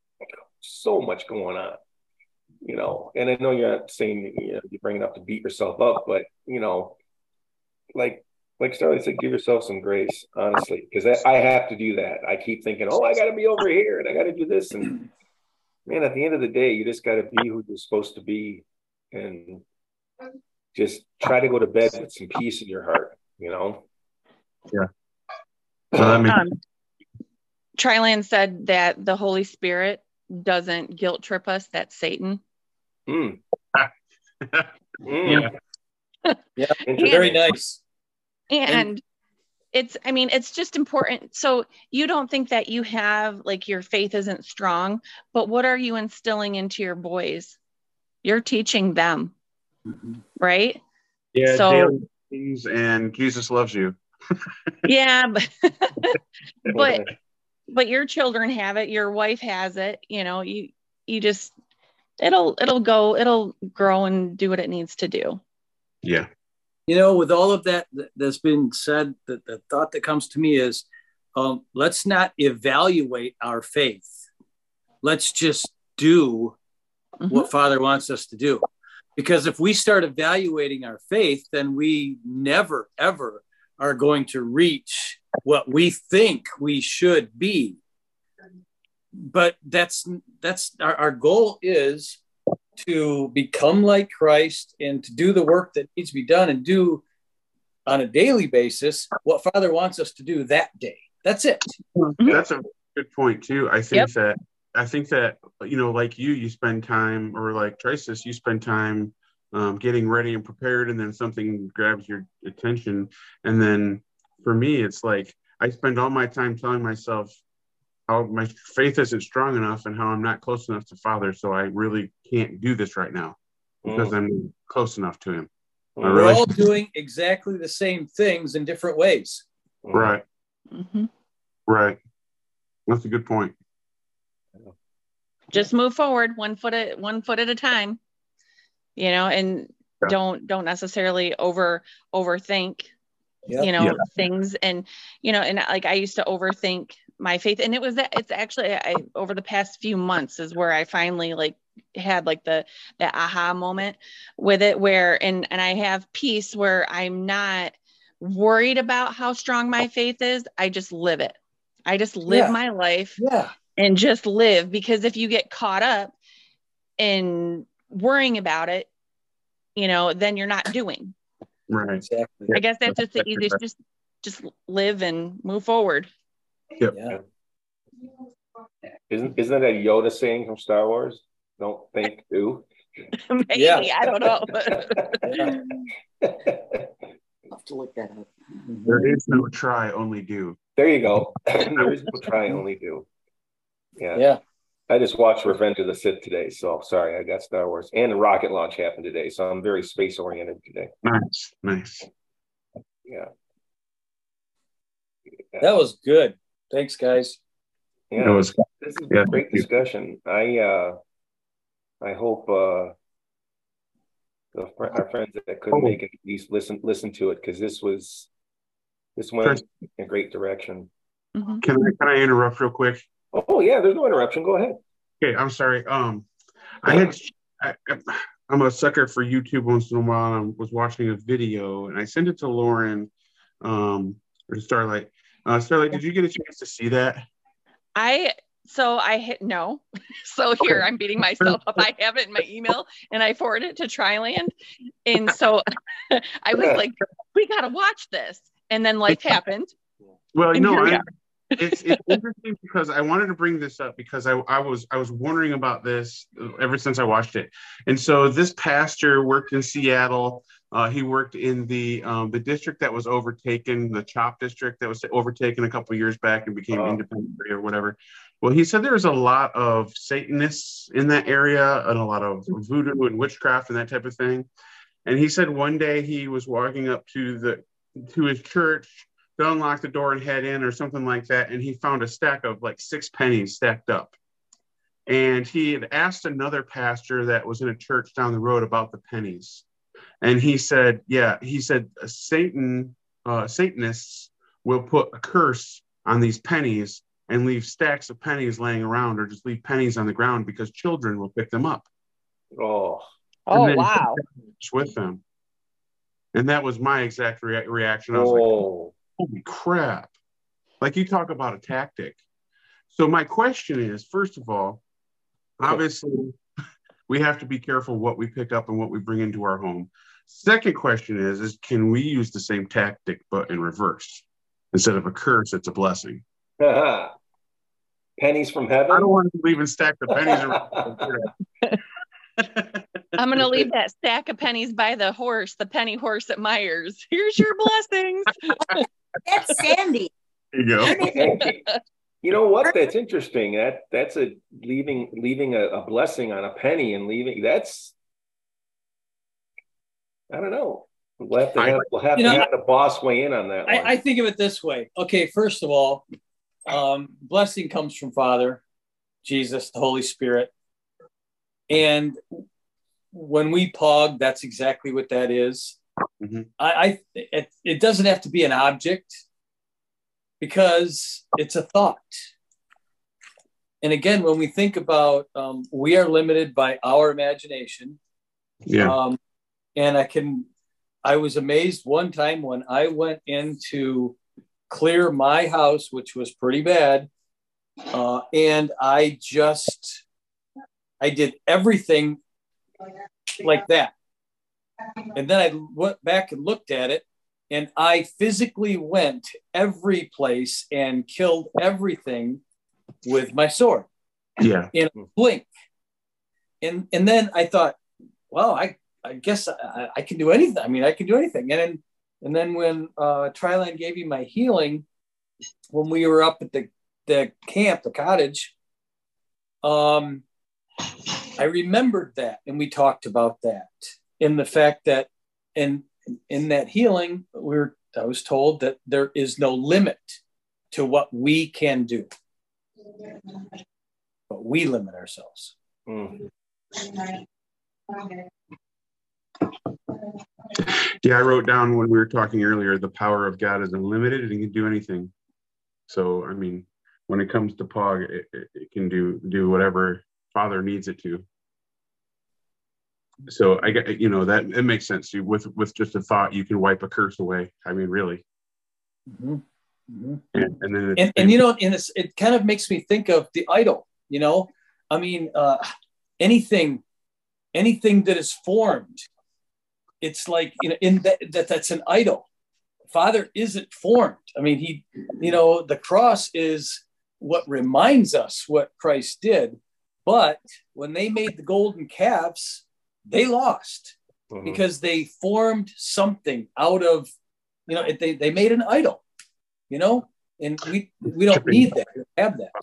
so much going on, you know, and I know you're not saying, you know, you're bringing up to beat yourself up, but, you know, like, like Starlight said, give yourself some grace, honestly, because I, I have to do that. I keep thinking, oh, I got to be over here and I got to do this. And man, at the end of the day, you just got to be who you're supposed to be, and just try to go to bed with some peace in your heart, you know? Yeah. Um, Trylan said that the Holy Spirit doesn't guilt trip us. That's Satan. Mm. mm. Yeah, yeah. Very nice. And, and it's, I mean, it's just important. So you don't think that you have, like, your faith isn't strong, but what are you instilling into your boys? You're teaching them, mm-hmm. right? Yeah. So, and Jesus loves you. yeah, but, but but your children have it, your wife has it, you know, you you just it'll it'll go it'll grow and do what it needs to do. Yeah. You know, with all of that that's been said, the, the thought that comes to me is, um, let's not evaluate our faith. Let's just do mm-hmm. what Father wants us to do. Because if we start evaluating our faith, then we never, ever are going to reach what we think we should be. But that's that's our, our goal is to become like Christ and to do the work that needs to be done and do on a daily basis what Father wants us to do that day. That's it. That's a Good point too. I think Yep. that I think that you know, like you, you spend time, or like Trisis, you spend time um, getting ready and prepared, and then something grabs your attention, and then for me, it's like I spend all my time telling myself how my faith isn't strong enough and how I'm not close enough to Father, so I really can't do this right now because mm. I'm close enough to Him. My We're all doing exactly the same things in different ways. Right. Mm-hmm. Right. That's a good point. Just move forward one foot at one foot at a time, you know, and yeah. don't don't necessarily over overthink, yep. you know, yeah. things. And you know, and like I used to overthink my faith, and it was that it's actually I over the past few months is where I finally like had like the that aha moment with it, where and and I have peace where I'm not worried about how strong my faith is. I just live it. I just live yeah. my life yeah. and just live, because if you get caught up in worrying about it, you know, then you're not doing. Right. Exactly. I guess that's just the easiest. Just, just live and move forward. Yep. Yeah. Isn't isn't that a Yoda saying from Star Wars? Don't think, do. Maybe yeah. I don't know. yeah. I'll have to look that up. There is no try, only do. There you go. There is no try, only do. Yeah. Yeah. I just watched Revenge of the Sith today, so sorry, I got Star Wars. And the rocket launch happened today, so I'm very space oriented today. Nice, nice. Yeah. yeah. That was good. Thanks, guys. Yeah, was, this is yeah, a great discussion. I uh, I hope uh, the, our friends that couldn't oh. make it at least listen listen to it, because this was this went Chris, in a great direction. Mm-hmm. Can I can I interrupt real quick? Oh yeah, there's no interruption. Go ahead. Okay, I'm sorry. Um, I had I, I'm a sucker for YouTube once in a while. I was watching a video and I sent it to Lauren, um, or Starlight. Uh, Starlight, did you get a chance to see that? I so I hit no. So here okay. I'm beating myself up. I have it in my email and I forwarded it to Triland, and so I was like, "We got to watch this," and then life happened. Well, you know, I. it's it's interesting because I wanted to bring this up because I, I was I was wondering about this ever since I watched it. And so this pastor worked in Seattle. Uh, he worked in the um, the district that was overtaken, the CHOP district that was overtaken a couple of years back and became oh. independent or whatever. Well, he said there was a lot of Satanists in that area and a lot of voodoo and witchcraft and that type of thing. And he said one day he was walking up to the to his church to unlock the door and head in or something like that, and he found a stack of like six pennies stacked up. And he had asked another pastor that was in a church down the road about the pennies. And he said, yeah, he said, Satan, uh, Satanists will put a curse on these pennies and leave stacks of pennies laying around, or just leave pennies on the ground because children will pick them up. Oh, oh wow. With them. And that was my exact rea- reaction. I was oh. like, holy crap. Like, you talk about a tactic. So my question is, first of all, obviously we have to be careful what we pick up and what we bring into our home. Second question is, is can we use the same tactic but in reverse? Instead of a curse, it's a blessing. Pennies from heaven? I don't want to leave and stack the pennies around. I'm going to leave that stack of pennies by the horse, the penny horse at Myers. Here's your blessings. That's Sandy. There you go. You know what? That's interesting. That that's a leaving leaving a, a blessing on a penny and leaving. That's I don't know. We'll have to have, we'll have, to know, have the boss weigh in on that. I, one. I think of it this way. Okay, first of all, um, blessing comes from Father, Jesus, the Holy Spirit, and when we pog, that's exactly what that is. Mm-hmm. I, I it, it doesn't have to be an object because it's a thought. And again, when we think about, um, we are limited by our imagination. Yeah. Um, and I can, I was amazed one time when I went in to clear my house, which was pretty bad. Uh, and I just, I did everything like that. And then I went back and looked at it, and I physically went every place and killed everything with my sword. Yeah. In a blink. And and then I thought, well, I, I guess I, I can do anything. I mean, I can do anything. And then and then when uh, Triland gave me my healing, when we were up at the, the camp, the cottage, um, I remembered that, and we talked about that, in the fact that in in that healing, we were I was told that there is no limit to what we can do, but we limit ourselves. Mm. Yeah, I wrote down when we were talking earlier, the power of God is unlimited and he can do anything. So, I mean, when it comes to P O G, it, it, it can do do whatever Father needs it to. So I get, you know, that it makes sense. You with with just a thought, you can wipe a curse away. I mean, really. Mm-hmm. Mm-hmm. And, and then, and, and you know, and it's, it kind of makes me think of the idol. You know, I mean, uh, anything, anything that is formed, it's like, you know, in that, that that's an idol. Father isn't formed. I mean, he, you know, the cross is what reminds us what Christ did. But when they made the golden calves, they lost mm-hmm. because they formed something out of, you know, they, they made an idol, you know, and we, we don't need that. We don't have that.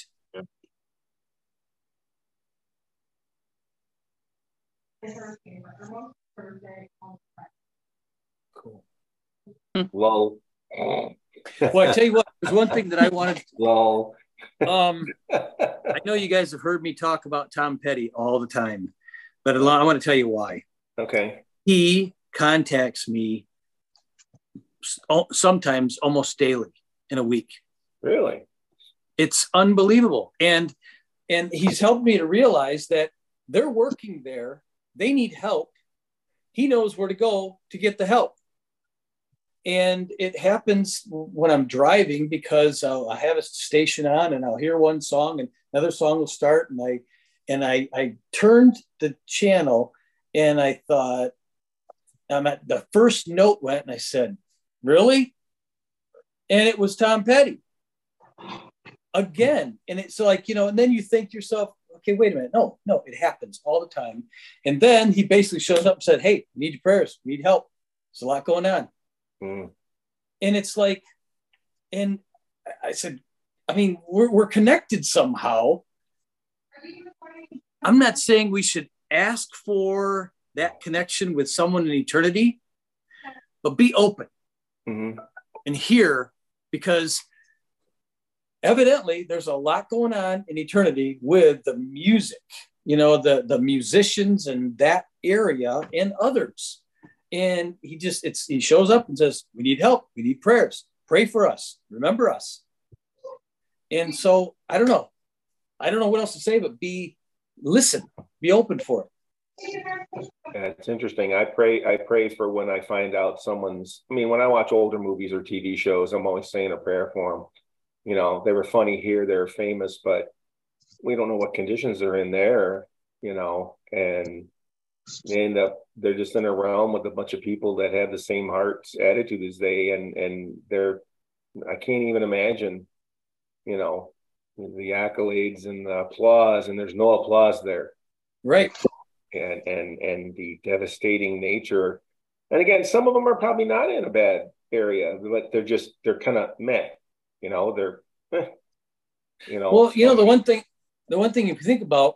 Cool. Lol. Well, I tell you what, there's one thing that I wanted to, Lol. um, I know you guys have heard me talk about Tom Petty all the time, but I want to tell you why. Okay. He contacts me sometimes almost daily in a week. Really? It's unbelievable. And, and he's helped me to realize that they're working there. They need help. He knows where to go to get the help. And it happens when I'm driving because I'll, I have a station on and I'll hear one song and another song will start. And I, and I, I turned the channel and I thought, I'm at the first note went and I said, really? And it was Tom Petty again. And it's like, you know, and then you think to yourself, okay, wait a minute. No, no, it happens all the time. And then he basically shows up and said, hey, we need your prayers. We need help. There's a lot going on. Mm. And it's like, and I said, I mean, we're, we're connected somehow. I'm not saying we should ask for that connection with someone in eternity, but be open mm-hmm. and hear, because evidently there's a lot going on in eternity with the music, you know, the, the musicians in that area and others. And he just, it's, he shows up and says, we need help. We need prayers. Pray for us. Remember us. And so, I don't know. I don't know what else to say, but be, listen, be open for it. Yeah, it's interesting. I pray, I pray for when I find out someone's, I mean, when I watch older movies or T V shows, I'm always saying a prayer for them. You know, they were funny here, they're famous, but we don't know what conditions they're in there, you know, and they end up, they're just in a realm with a bunch of people that have the same heart attitude as they, and, and they're, I can't even imagine, you know, the accolades and the applause, and there's no applause there. Right. And, and, and the devastating nature. And again, some of them are probably not in a bad area, but they're just, they're kind of meh, you know, they're, eh, you know. Well, you know, the one thing, the one thing if you think about,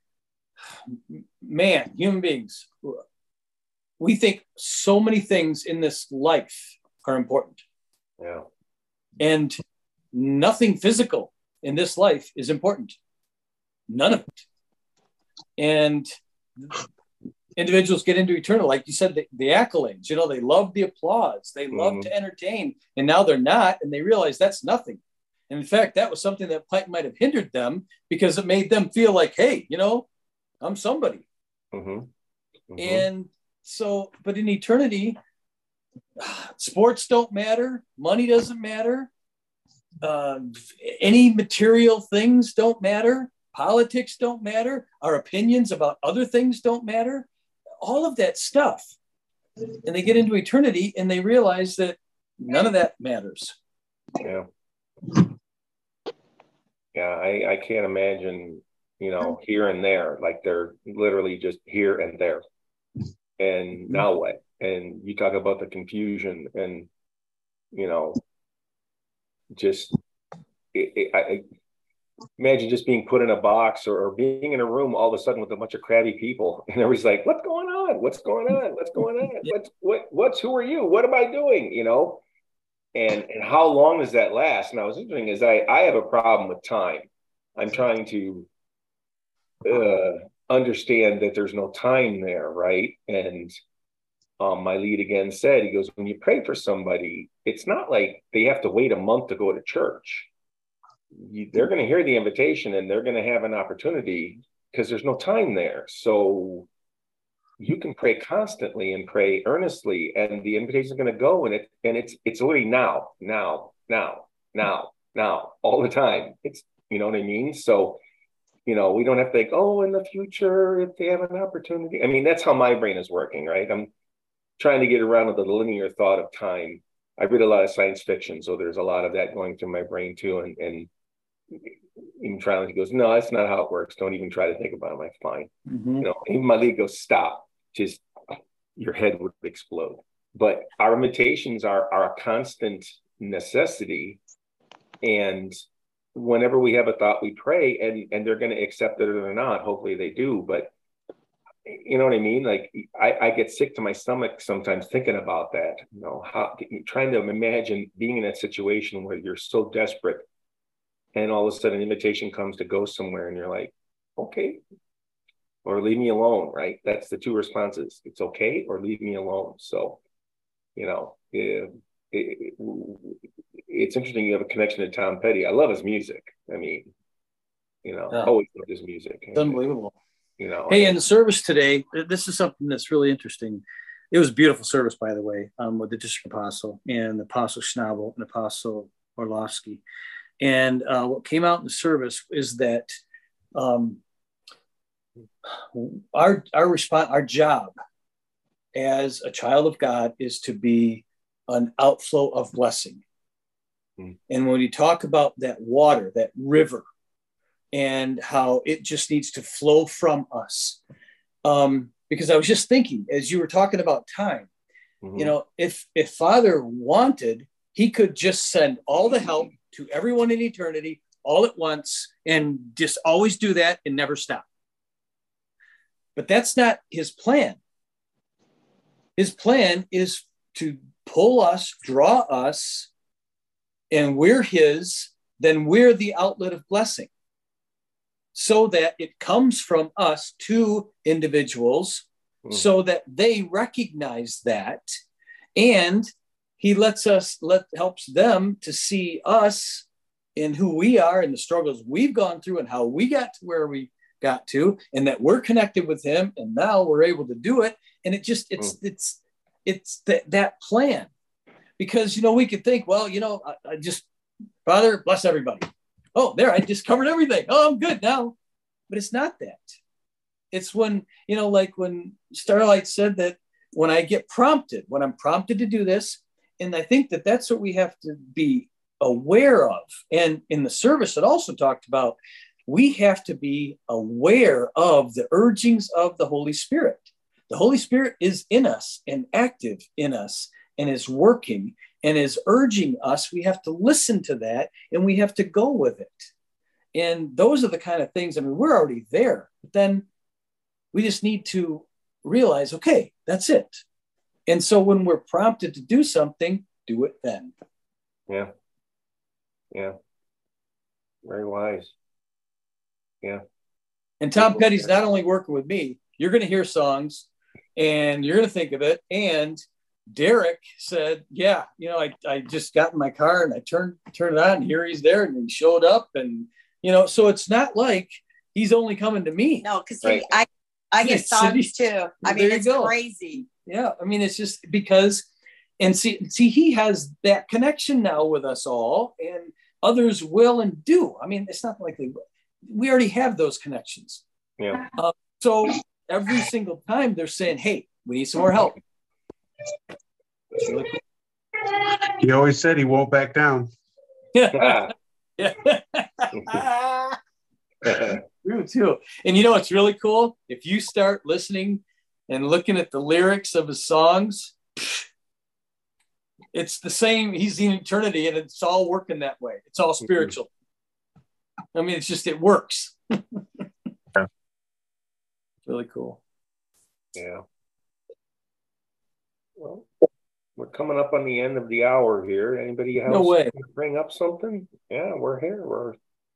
man, human beings, we think so many things in this life are important. Yeah. And nothing physical in this life is important. None of it. And individuals get into eternal, like you said, the, the accolades, you know, they love the applause, they love mm. to entertain, and now they're not, and they realize that's nothing. And in fact, that was something that might have hindered them, because it made them feel like, hey, you know, I'm somebody. Mm-hmm. Mm-hmm. And so, but in eternity, sports don't matter, money doesn't matter, uh, any material things don't matter, politics don't matter, our opinions about other things don't matter, all of that stuff. And they get into eternity and they realize that none of that matters. Yeah. Yeah, I, I can't imagine, you know, here and there, like they're literally just here and there. And now what? And you talk about the confusion and, you know, just, it, it, I, imagine just being put in a box or, or being in a room all of a sudden with a bunch of crabby people. And everybody's like, what's going on? What's going on? What's going on? What's, what, what's, who are you? What am I doing? You know? And, and how long does that last? And I was interesting is I, I have a problem with time. I'm trying to uh, understand that there's no time there, right? And um, my lead again said, he goes, when you pray for somebody, it's not like they have to wait a month to go to church. You, they're going to hear the invitation and they're going to have an opportunity because there's no time there. So you can pray constantly and pray earnestly, and the invitation is going to go, and it and it's it's already now, now, now, now, now, all the time. It's, you know what I mean? So, you know, we don't have to think, oh, in the future, if they have an opportunity. I mean, that's how my brain is working, right? I'm trying to get around to the linear thought of time. I read a lot of science fiction, so there's a lot of that going through my brain too. And and even trying, he goes, no, that's not how it works. Don't even try to think about it. I'm like, fine. Mm-hmm. You know, even my lead goes, stop. Just your head would explode. But our invitations are, are a constant necessity. And whenever we have a thought, we pray, and, and they're going to accept it or they're not. Hopefully they do. But you know what I mean? Like I, I get sick to my stomach sometimes thinking about that. You know, how trying to imagine being in that situation where you're so desperate, and all of a sudden an invitation comes to go somewhere, and you're like, okay, or leave me alone, right? That's the two responses. It's okay, or leave me alone. So, you know, it, it, it's interesting you have a connection to Tom Petty. I love his music. I mean, you know, yeah. always loved his music. It's unbelievable. You know, hey, in the service today, this is something that's really interesting. It was a beautiful service, by the way, um, with the district apostle and Apostle Schnabel and Apostle Orlovsky. And uh, what came out in the service is that um, our our response, our job as a child of God is to be an outflow of blessing. Mm. And when you talk about that water, that river, and how it just needs to flow from us, um, because I was just thinking as you were talking about time, mm-hmm. you know, if if Father wanted, he could just send all the help to everyone in eternity all at once and just always do that and never stop. But that's not his plan. His plan is to pull us, draw us, and we're his, then we're the outlet of blessing, so that it comes from us to individuals, mm. so that they recognize that, and he lets us, let helps them to see us in who we are and the struggles we've gone through and how we got to where we got to, and that we're connected with him, and now we're able to do it. And it just, it's, mm. it's, it's that, that plan. Because, you know, we could think, well, you know, I, I just, Father, bless everybody. Oh, there, I just covered everything. Oh, I'm good now. But it's not that. It's when, you know, like when Starlight said that when I get prompted, when I'm prompted to do this, and I think that that's what we have to be aware of. And in the service, it also talked about we have to be aware of the urgings of the Holy Spirit. The Holy Spirit is in us and active in us and is working and is urging us. We have to listen to that and we have to go with it. And those are the kind of things, I mean, we're already there, but then we just need to realize, okay, that's it. And so when we're prompted to do something, do it then. Yeah. Yeah. Very wise. Yeah. And Tom Petty's not only working with me, you're going to hear songs and you're going to think of it. And Derek said, yeah, you know, I, I just got in my car and I turned, turned it on and here he's there and he showed up. And, you know, so it's not like he's only coming to me. No, because right. I, I get songs too. Well, I mean, it's go. crazy. Yeah. I mean, it's just because, and see, see, he has that connection now with us all, and others will and do. I mean, it's not like they, we already have those connections. Yeah. Uh, so every single time they're saying, hey, we need some more help. Really cool. He always said he won't back down. Yeah. True too. And you know what's really cool? If you start listening and looking at the lyrics of his songs, it's the same. He's in eternity, and it's all working that way. It's all spiritual. Mm-hmm. I mean, it's just, it works. Yeah. Really cool. Yeah. Well, we're coming up on the end of the hour here. Anybody else no way. bring up something? Yeah, we're here. We're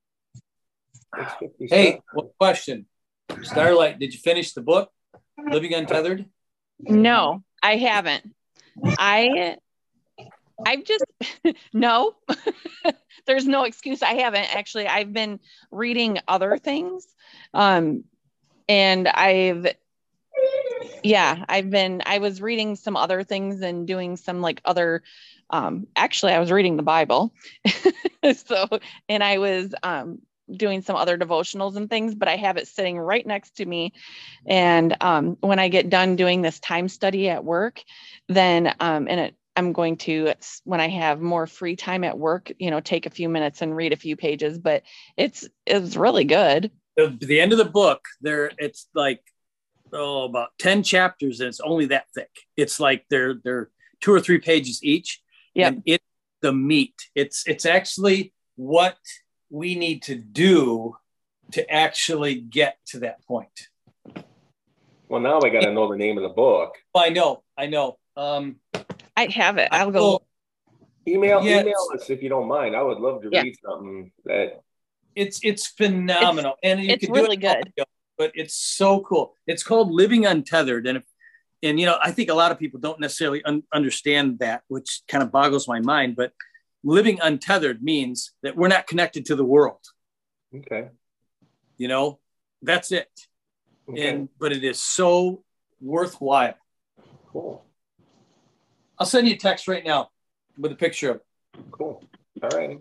Hey, one question. Starlight, did you finish the book, Living Untethered? No, I haven't. I I've just no. There's no excuse. I haven't actually. I've been reading other things, um, and I've yeah, I've been. I was reading some other things and doing some like other. Um, actually, I was reading the Bible, so and I was um, doing some other devotionals and things, but I have it sitting right next to me. And um, when I get done doing this time study at work, then um, and it. I'm going to, when I have more free time at work, you know, take a few minutes and read a few pages, but it's, it's really good. The, the end of the book there, it's like, oh, about ten chapters. And it's only that thick. It's like they're, they're two or three pages each. Yeah. And it's the meat. It's, it's actually what we need to do to actually get to that point. Well, now I got to know the name of the book. I know. I know. Um, I have it. I'll go. Email, yes. email us if you don't mind. I would love to yeah. read something that. It's it's phenomenal, it's, and you it's can really do it good. audio, but it's so cool. It's called Living Untethered, and if, and you know, I think a lot of people don't necessarily un- understand that, which kind of boggles my mind. But living untethered means that we're not connected to the world. Okay. You know, that's it. Okay. And but it is so worthwhile. Cool. I'll send you a text right now with a picture of it. Cool. All right.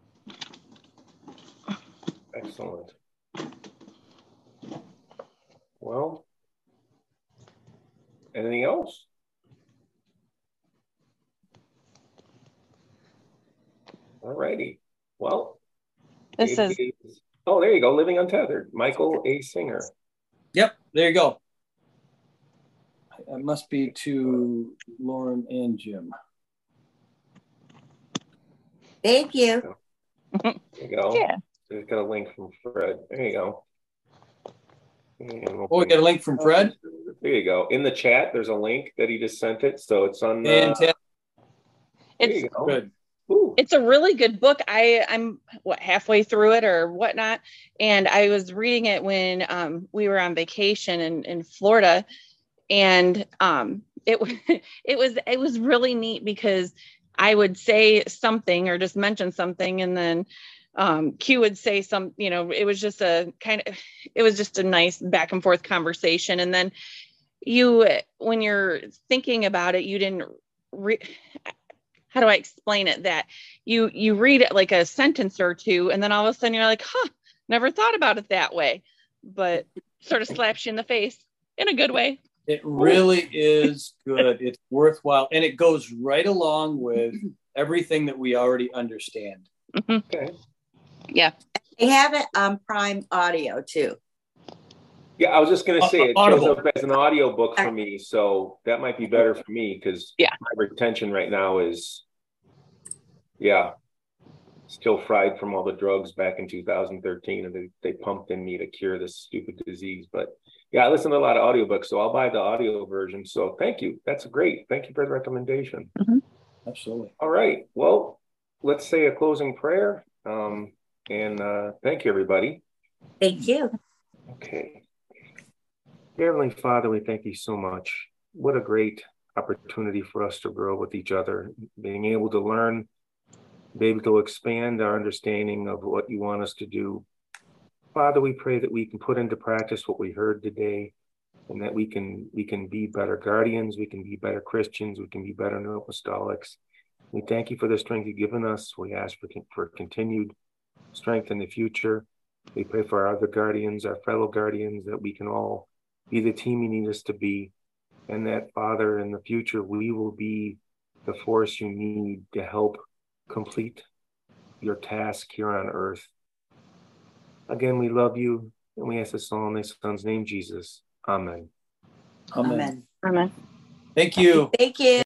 Excellent. Well, anything else? All righty. Well, this is. is, oh, there you go. Living Untethered. Michael A. Singer. Yep. There you go. It must be to Lauren and Jim. Thank you. There you go. Yeah. There's got a link from Fred. There you go. We'll oh, we got a link from Fred? There you go. In the chat, there's a link that he just sent it. So it's on the... Fantastic. It's good. Ooh. It's a really good book. I, I'm what halfway through it or whatnot. And I was reading it when um, we were on vacation in, in Florida. And um, it, it was it was really neat because I would say something or just mention something, and then um, Q would say some, you know, it was just a kind of, it was just a nice back and forth conversation. And then you, when you're thinking about it, you didn't, re- how do I explain it? That you, you read it like a sentence or two, and then all of a sudden you're like, huh, never thought about it that way, but sort of slaps you in the face in a good way. It really is good. It's worthwhile. And it goes right along with everything that we already understand. Mm-hmm. Okay. Yeah. They have it on Prime Audio too. Yeah, I was just going to say, it Audible. shows up as an audio book for me. So that might be better for me because yeah. my retention right now is, yeah, still fried from all the drugs back in two thousand thirteen. And they, they pumped in me to cure this stupid disease. But yeah, I listen to a lot of audiobooks, so I'll buy the audio version. So thank you. That's great. Thank you for the recommendation. Mm-hmm. Absolutely. All right. Well, let's say a closing prayer. Um, and uh, thank you, everybody. Thank you. Okay. Dear Heavenly Father, we thank you so much. What a great opportunity for us to grow with each other, being able to learn, be able to expand our understanding of what you want us to do. Father, we pray that we can put into practice what we heard today, and that we can we can be better guardians, we can be better Christians, we can be better apostolics. We thank you for the strength you've given us. We ask for, for continued strength in the future. We pray for our other guardians, our fellow guardians, that we can all be the team you need us to be, and that, Father, in the future, we will be the force you need to help complete your task here on earth. Again, we love you, and we ask this all in His Son's name, Jesus. Amen. Amen. Amen. Amen. Thank you. Thank you.